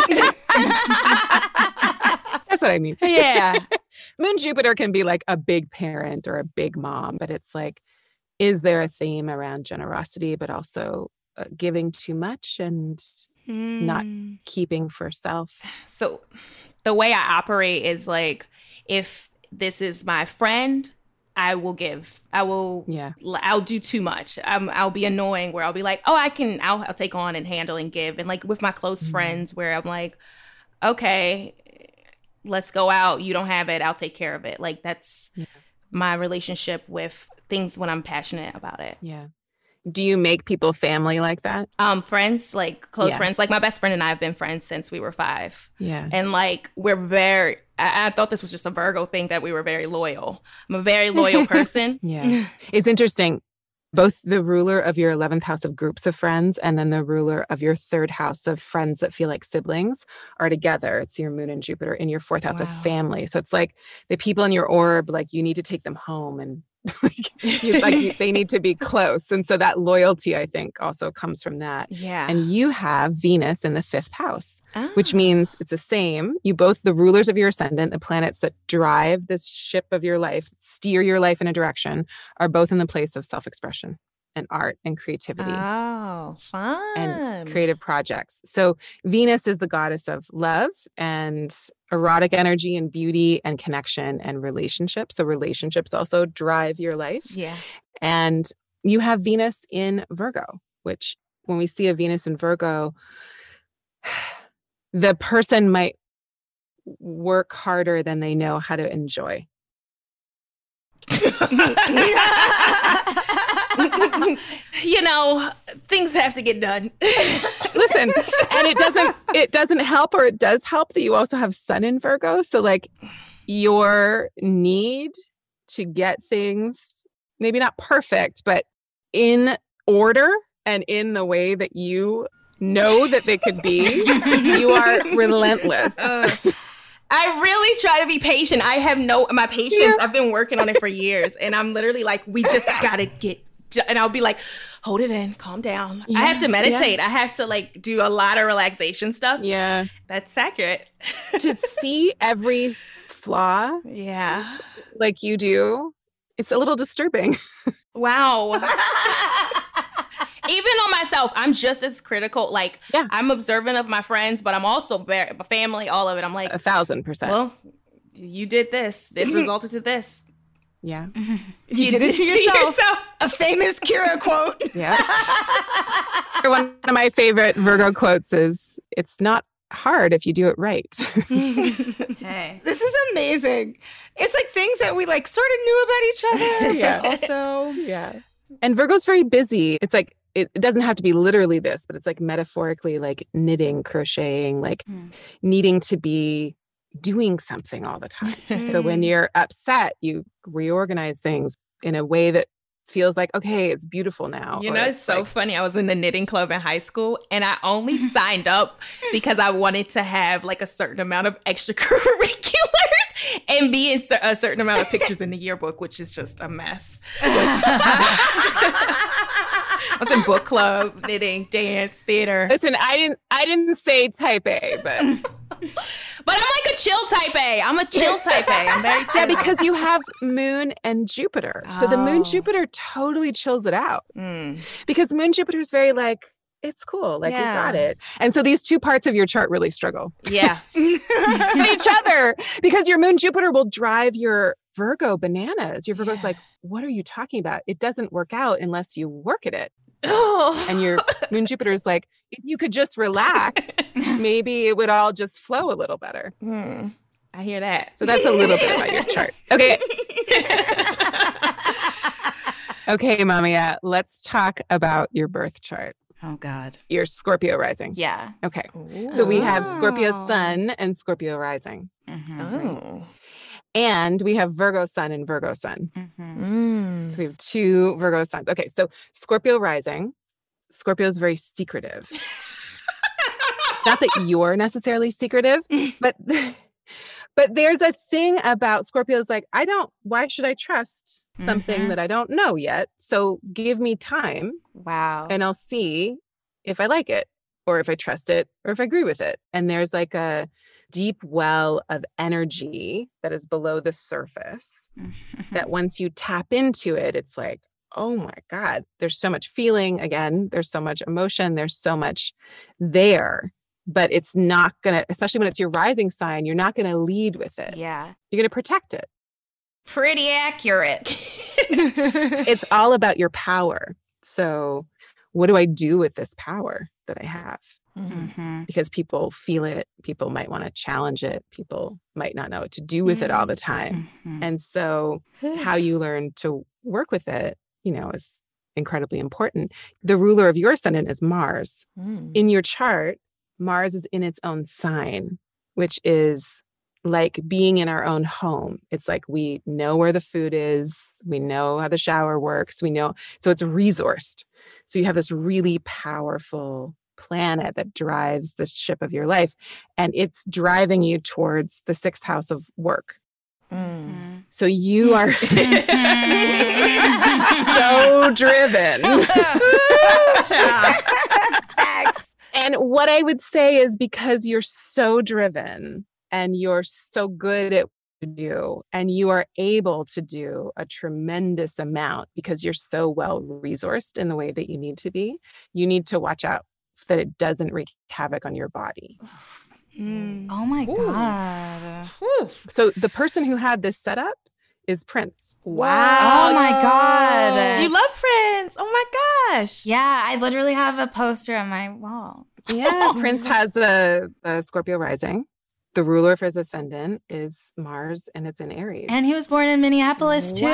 That's what I mean. Yeah. Moon Jupiter can be like a big parent or a big mom, but it's like, is there a theme around generosity, but also giving too much and not keeping for self? So the way I operate is like, if this is my friend, I will give. I'll do too much. I'll be annoying where I'll be like, oh, I'll take on and handle and give. And like with my close friends where I'm like, okay, let's go out. You don't have it. I'll take care of it. Like that's my relationship with things when I'm passionate about it. Yeah. Do you make people family like that? Friends, like close friends. Like my best friend and I have been friends since we were 5. Yeah. And like we're very, I thought this was just a Virgo thing that we were very loyal. I'm a very loyal person. Yeah. It's interesting. Both the ruler of your 11th house of groups of friends and then the ruler of your 3rd house of friends that feel like siblings are together. It's your moon and Jupiter in your 4th house of family. So it's like the people in your orb, like you need to take them home and they need to be close. And so that loyalty, I think, also comes from that. Yeah. And you have Venus in the 5th house, which means it's the same. You both, the rulers of your ascendant, the planets that drive this ship of your life, steer your life in a direction, are both in the place of self-expression and art and creativity. Oh, fun. And creative projects. So Venus is the goddess of love and erotic energy and beauty and connection and relationships. So relationships also drive your life. Yeah. And you have Venus in Virgo, which when we see a Venus in Virgo, the person might work harder than they know how to enjoy. Things have to get done. Listen, and it doesn't help, or it does help that you also have Sun in Virgo. So like your need to get things, maybe not perfect, but in order and in the way that you know that they could be, you are relentless. I really try to be patient. I have my patience. I've been working on it for years, and I'm literally like, we just gotta get. And I'll be like, hold it in, calm down. I have to meditate. I have to like do a lot of relaxation stuff. Yeah, that's accurate. To see every flaw, like you do, it's a little disturbing. Wow. Even on myself, I'm just as critical. Like, I'm observant of my friends, but I'm also family, all of it. I'm like 1,000%. Well, you did this. This resulted to this. Yeah. You did it to yourself. A famous Kira quote. Yeah. One of my favorite Virgo quotes is, it's not hard if you do it right. Hey. This is amazing. It's like things that we like sort of knew about each other. Yeah. But also. Yeah. And Virgo's very busy. It's like, it doesn't have to be literally this, but it's like metaphorically like knitting, crocheting, like needing to be doing something all the time. So when you're upset, you reorganize things in a way that feels like, okay, it's beautiful now. It's so funny. I was in the knitting club in high school, and I only signed up because I wanted to have like a certain amount of extracurriculars and be in a certain amount of pictures in the yearbook, which is just a mess. I was in book club, knitting, dance, theater. Listen, I didn't say type A, but I'm like a chill type A. I'm a chill type A. I'm very chill. Yeah, because you have Moon and Jupiter. So the Moon Jupiter totally chills it out. Because Moon Jupiter is very like, it's cool. Like, we got it. And so these two parts of your chart really struggle. Yeah. With each other. Because your Moon Jupiter will drive your Virgo bananas. Your Virgo's like, what are you talking about? It doesn't work out unless you work at it. And your Moon Jupiter is like, if you could just relax, maybe it would all just flow a little better. I hear that. So that's a little bit about your chart. Okay. Okay, Mamia, let's talk about your birth chart. Oh, God. Your Scorpio rising. Yeah. Okay. Ooh. So we have Scorpio sun and Scorpio rising. Oh. And we have Virgo sun and Virgo sun. So we have 2 Virgo suns. Okay, so Scorpio rising. Scorpio is very secretive. It's not that you're necessarily secretive, but there's a thing about Scorpios like, why should I trust something that I don't know yet? So give me time. Wow. And I'll see if I like it or if I trust it or if I agree with it. And there's like a deep well of energy that is below the surface that once you tap into it, it's like, oh my God, there's so much feeling. Again, there's so much emotion. There's so much there. But it's not going to, especially when it's your rising sign, you're not going to lead with it. Yeah. You're going to protect it. Pretty accurate. It's all about your power. So what do I do with this power that I have? Because people feel it. People might want to challenge it. People might not know what to do with it all the time. And so how you learn to work with it, is incredibly important. The ruler of your ascendant is Mars. In your chart, Mars is in its own sign, which is like being in our own home. It's like we know where the food is. We know how the shower works. We know. So it's resourced. So you have this really powerful planet that drives the ship of your life. And it's driving you towards the 6th house of work. So you are so driven. And what I would say is because you're so driven and you're so good at what you do, and you are able to do a tremendous amount because you're so well resourced in the way that you need to be, you need to watch out that it doesn't wreak havoc on your body. Oh my God. So the person who had this setup is Prince. Wow. Oh my God. You love Prince. Oh my gosh. Yeah, I literally have a poster on my wall. Yeah, Prince has a Scorpio rising. The ruler of his ascendant is Mars, and it's in Aries. And he was born in Minneapolis too.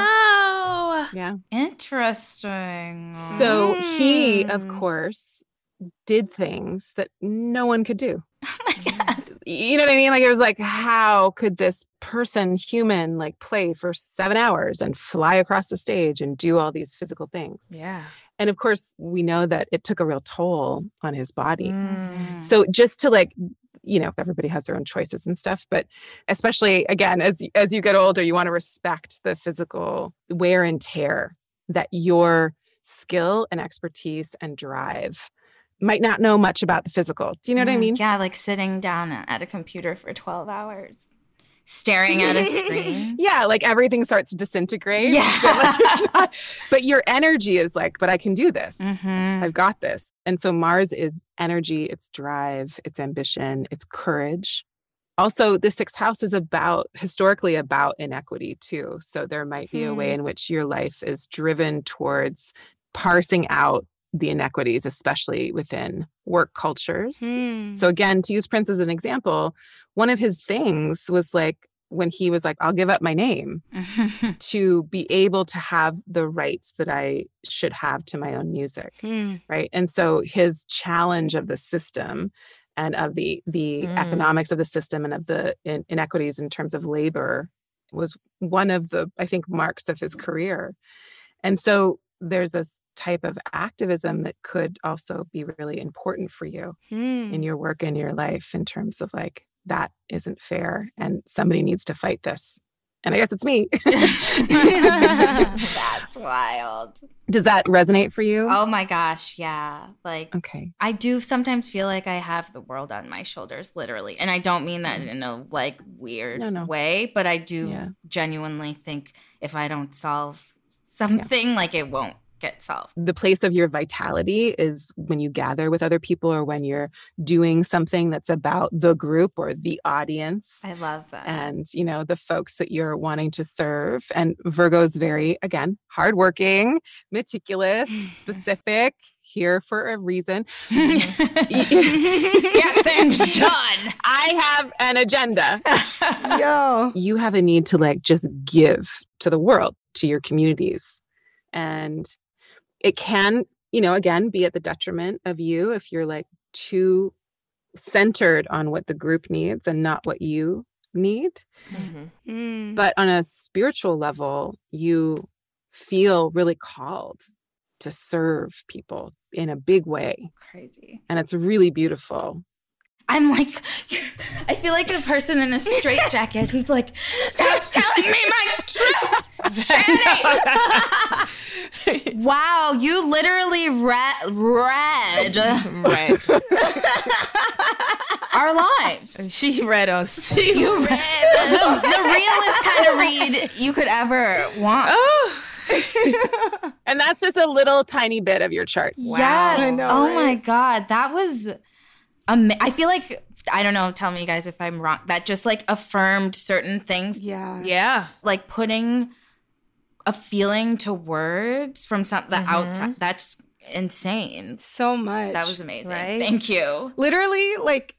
Wow. Yeah. Interesting. So he, of course, did things that no one could do. Oh my God. You know what I mean? Like, it was like, how could this person, human, like play for 7 hours and fly across the stage and do all these physical things? Yeah. And of course, we know that it took a real toll on his body. So just to like, everybody has their own choices and stuff, but especially again, as you get older, you want to respect the physical wear and tear that your skill and expertise and drive might not know much about the physical. Do you know what I mean? Yeah, like sitting down at a computer for 12 hours, staring at a screen. Yeah, like everything starts to disintegrate. Yeah. But your energy is like, but I can do this. I've got this. And so Mars is energy, it's drive, it's ambition, it's courage. Also, the 6th house is historically about inequity too. So there might be a way in which your life is driven towards parsing out the inequities, especially within work cultures. So again, to use Prince as an example, one of his things was like when he was like, I'll give up my name to be able to have the rights that I should have to my own music. Right. And so his challenge of the system and of the economics of the system and of the inequities in terms of labor was one of the, I think, marks of his career. And so there's a type of activism that could also be really important for you in your work and your life in terms of like, that isn't fair and somebody needs to fight this. And I guess it's me. That's wild. Does that resonate for you? Oh my gosh, yeah. Like, okay. I do sometimes feel like I have the world on my shoulders, literally. And I don't mean that in a like weird way, but I do genuinely think if I don't solve something, like it won't get solved. The place of your vitality is when you gather with other people or when you're doing something that's about the group or the audience. I love that. And, the folks that you're wanting to serve. And Virgo's very, again, hardworking, meticulous, specific, here for a reason. Get things done. I have an agenda. Yo. You have a need to like just give to the world, to your communities. And it can, again, be at the detriment of you if you're like too centered on what the group needs and not what you need. But on a spiritual level, you feel really called to serve people in a big way. Crazy. And it's really beautiful. I'm like, I feel like a person in a straitjacket who's like, stop telling me my truth, Channy. Wow, you literally read our lives. She read us. You read the realest kind of read you could ever want. And that's just a little tiny bit of your charts. Wow. Yes. I know, oh right? my God. That was I feel like, I don't know, tell me guys if I'm wrong, that just like affirmed certain things. Yeah. Like putting a feeling to words from the outside. That's insane. So much. That was amazing. Right? Thank you. Literally, like,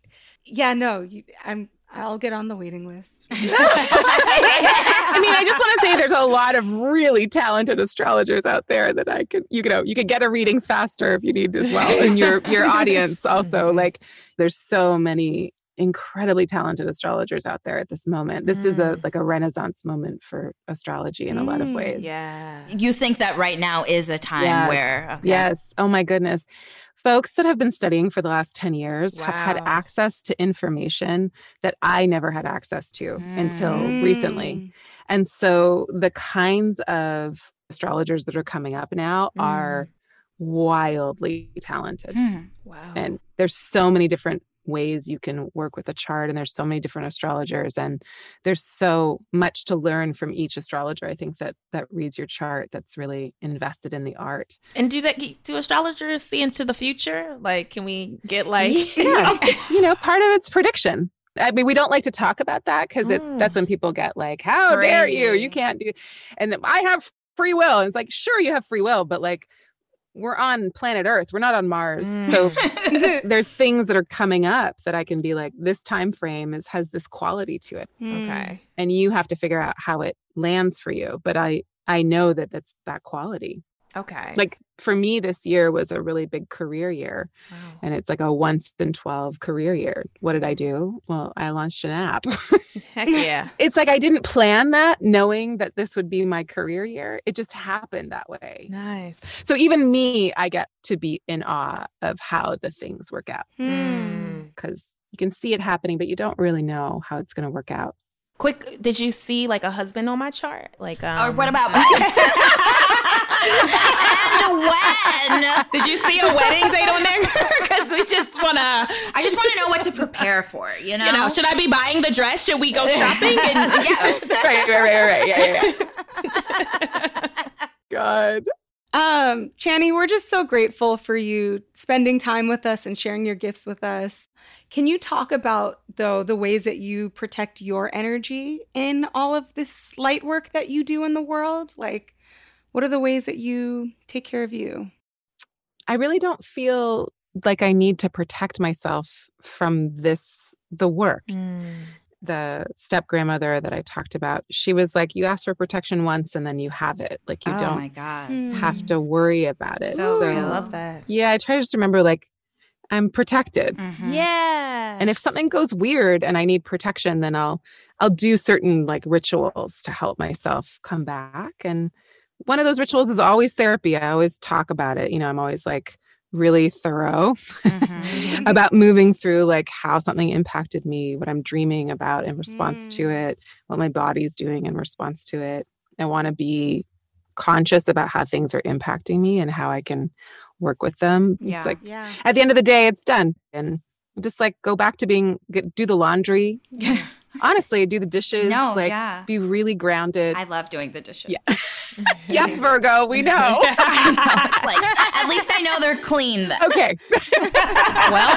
I'll get on the waiting list. I mean, I just want to say there's a lot of really talented astrologers out there that you could get a reading faster if you need as well. And your audience also, like, there's so many incredibly talented astrologers out there at this moment. This is a renaissance moment for astrology in a lot of ways. Yeah. You think that right now is a time where... Okay. Yes. Oh my goodness. Folks that have been studying for the last 10 years have had access to information that I never had access to until recently. And so the kinds of astrologers that are coming up now are wildly talented. Wow. And there's so many different ways you can work with a chart, and there's so many different astrologers, and there's so much to learn from each astrologer, I think, that reads your chart, that's really invested in the art. And do astrologers see into the future? Like, can we get like... Yeah. Part of it's prediction. I mean, we don't like to talk about that because that's when people get like, how dare you? You can't do... And then I have free will. And it's like, sure, you have free will, but like, we're on planet Earth. We're not on Mars. So there's things that are coming up that I can be like, this time frame has this quality to it. Okay. And you have to figure out how it lands for you. But I know that that's that quality. Okay. Like for me, this year was a really big career year. Wow. And it's like a once in 12 career year. What did I do? Well, I launched an app. Heck yeah. It's like I didn't plan that, knowing that this would be my career year. It just happened that way. Nice. So even me, I get to be in awe of how the things work out. Because you can see it happening, but you don't really know how it's going to work out. Quick, did you see like a husband on my chart? Like, or what about mine? And when? Did you see a wedding date on there? Because I just want to know what to prepare for, you know? Should I be buying the dress? Should we go shopping? And Right. Yeah. God. Channy, we're just so grateful for you spending time with us and sharing your gifts with us. Can you talk about, though, the ways that you protect your energy in all of this light work that you do in the world? Like, what are the ways that you take care of you? I really don't feel like I need to protect myself from the work. The step grandmother that I talked about, she was like, you ask for protection once and then you have it. Like you don't my God. have to worry about it. So I love that. Yeah, I try to just remember like I'm protected. Yeah. And if something goes weird and I need protection, then I'll do certain like rituals to help myself come back. And one of those rituals is always therapy. I always talk about it. I'm always like really thorough about moving through like how something impacted me, what I'm dreaming about in response to it, what my body's doing in response to it. I want to be conscious about how things are impacting me and how I can work with them. It's like at the end of the day, it's done. And just like go back to do the laundry. Honestly, do the dishes. Be really grounded. I love doing the dishes. Yeah. Yes, Virgo, we know. I know. It's like, at least I know they're clean then. Okay. Well,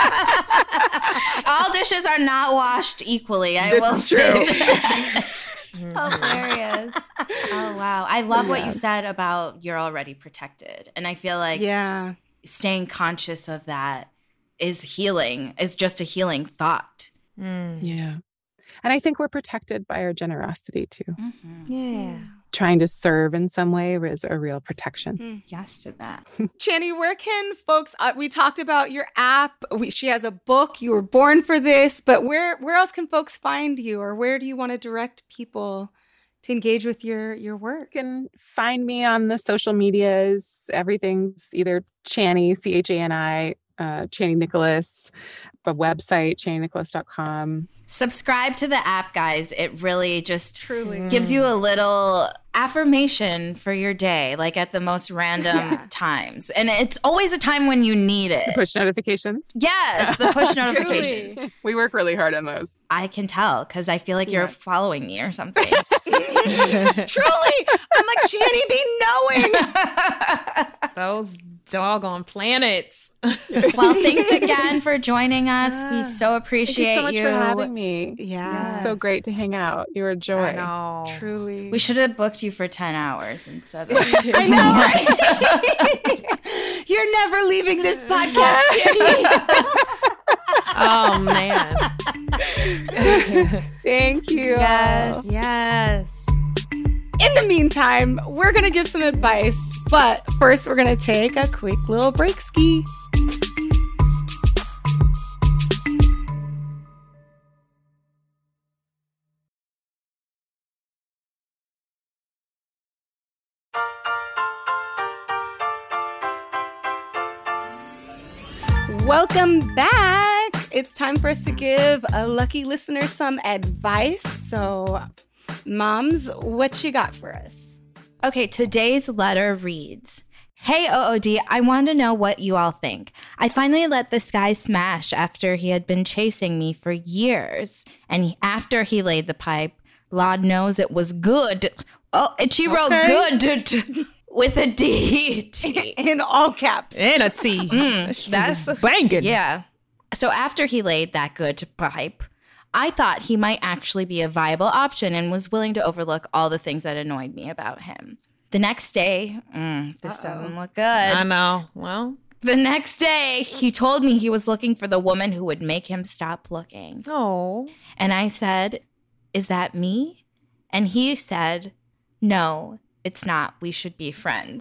all dishes are not washed equally. I This will is say true. that. Hilarious. Oh, wow. I love what you said about you're already protected. And I feel like staying conscious of that is healing, is just a healing thought. Yeah. And I think we're protected by our generosity too. Mm-hmm. Yeah. Trying to serve in some way is a real protection. Yes to that. Channy, where can folks, we talked about your app. She has a book. You were born for this. But where else can folks find you? Or where do you want to direct people to engage with your work? You can find me on the social medias. Everything's either Channy, Chani, Channy Nicholas, a website, channynicholas.com. Subscribe to the app, guys. It really just Truly gives you a little affirmation for your day, like at the most random times. And it's always a time when you need it. Push notifications. Yes, the push notifications. We work really hard on those. I can tell because I feel like you're following me or something. Truly. I'm like, Channy be knowing. Those doggone planets. Well, thanks again for joining us. We so appreciate Thank you so much for having me. Yeah. So great to hang out. You're a joy. I know. Truly. We should have booked you for 10 hours instead of... I know, right? You're never leaving this podcast, Channy. Oh, man. Thank you. Yes. In the meantime, we're going to give some advice. But first, we're going to take a quick little break ski. Welcome back. It's time for us to give a lucky listener some advice. So, moms, what you got for us? Okay, today's letter reads, "Hey, OOD, I want to know what you all think. I finally let this guy smash after he had been chasing me for years. And after he laid the pipe, Lord knows it was good." Oh, and she wrote good with a D. In all caps. And a T. That's banging. Yeah. So after he laid that good pipe, I thought he might actually be a viable option and was willing to overlook all the things that annoyed me about him. The next day, this doesn't look good. I know. Well. The next day, he told me he was looking for the woman who would make him stop looking. Oh. And I said, "Is that me?" And he said, "No, it's not. We should be friends."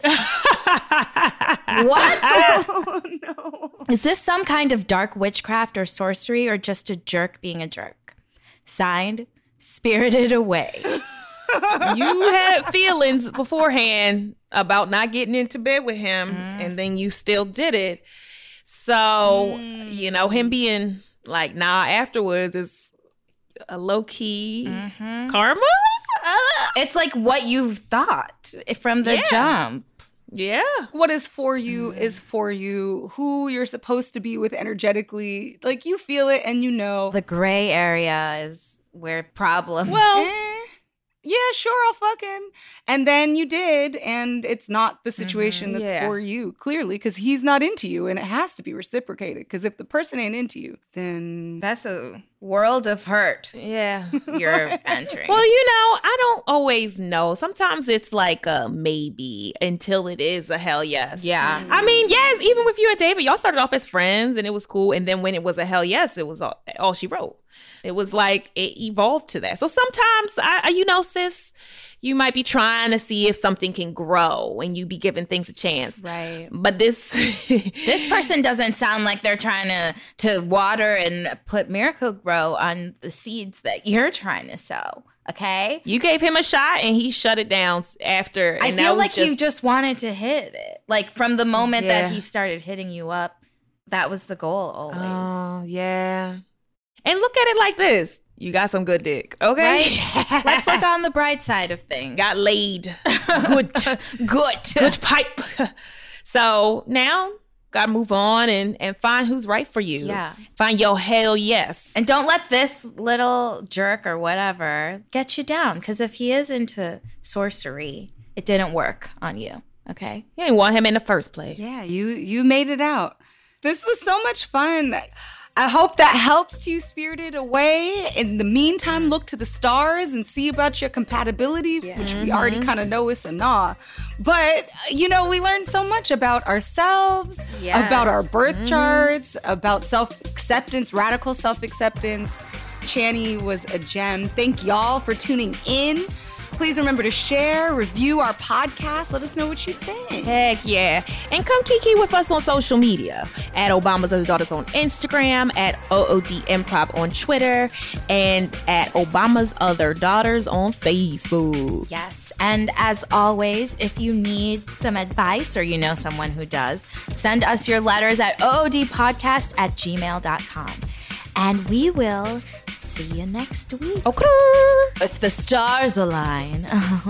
What? Oh, no. Is this some kind of dark witchcraft or sorcery or just a jerk being a jerk? Signed, Spirited Away. You had feelings beforehand about not getting into bed with him, and then you still did it. So, you know, him being like, nah, afterwards is a low-key karma. It's like what you thought from the jump. Yeah. What is for you is for you. Who you're supposed to be with energetically, like you feel it and you know. The gray area is where problems. Well, yeah, sure, I'll fuck him. And then you did, and it's not the situation that's for you, clearly, because he's not into you, and it has to be reciprocated. Because if the person ain't into you, then that's a world of hurt. Yeah. You're entering. Well, you know, I don't always know. Sometimes it's like a maybe until it is a hell yes. Yeah. I mean, yes, even with you and David, y'all started off as friends, and it was cool. And then when it was a hell yes, it was all she wrote. It was like it evolved to that. So sometimes, you know, sis, you might be trying to see if something can grow and you be giving things a chance. Right. But this person doesn't sound like they're trying to water and put Miracle-Gro on the seeds that you're trying to sow. Okay? You gave him a shot and he shut it down after. And I feel like you just wanted to hit it. Like from the moment that he started hitting you up, that was the goal always. Oh, yeah. And look at it like this. You got some good dick, okay? Right? Let's look on the bright side of things. Got laid. Good pipe. So now, gotta move on and find who's right for you. Yeah. Find your hell yes. And don't let this little jerk or whatever get you down. Because if he is into sorcery, it didn't work on you, okay? You didn't want him in the first place. yeah, you made it out. This was so much fun. I hope that helps you, Spirited Away. In the meantime, look to the stars and see about your compatibility, which we already kind of know is a nah. But, you know, we learned so much about ourselves, about our birth charts, about self-acceptance, radical self-acceptance. Channy was a gem. Thank y'all for tuning in. Please remember to share, review our podcast. Let us know what you think. Heck yeah. And come kiki with us on social media. At Obama's Other Daughters on Instagram, at OOD Improv on Twitter, and at Obama's Other Daughters on Facebook. Yes. And as always, if you need some advice or you know someone who does, send us your letters at oodpodcast@gmail.com. And we will see you next week. Okay. If the stars align.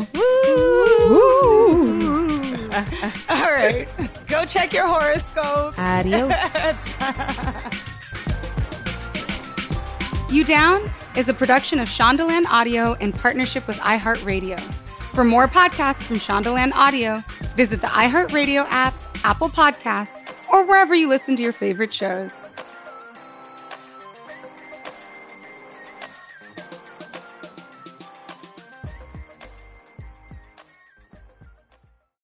All right. Go check your horoscope. Adios. You Down is a production of Shondaland Audio in partnership with iHeartRadio. For more podcasts from Shondaland Audio, visit the iHeartRadio app, Apple Podcasts, or wherever you listen to your favorite shows.